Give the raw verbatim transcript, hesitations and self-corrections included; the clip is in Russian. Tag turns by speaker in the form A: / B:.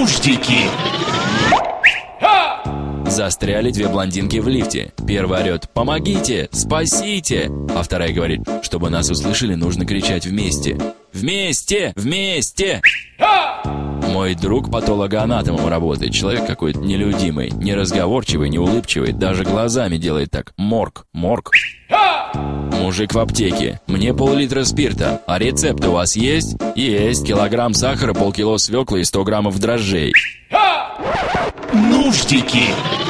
A: Нуждики.
B: Застряли две блондинки в лифте. Первая орет: «Помогите! Спасите!» А вторая говорит: «Чтобы нас услышали, нужно кричать вместе. Вместе! Вместе!» Мой друг патологоанатомом работает. Человек какой-то нелюдимый, неразговорчивый, неулыбчивый. Даже глазами делает так: морг, морг. Мужик в аптеке: «Мне пол-литра спирта. А рецепт у вас есть?» «Есть. Килограмм сахара, полкило свеклы и сто граммов дрожжей».
A: Нуждики.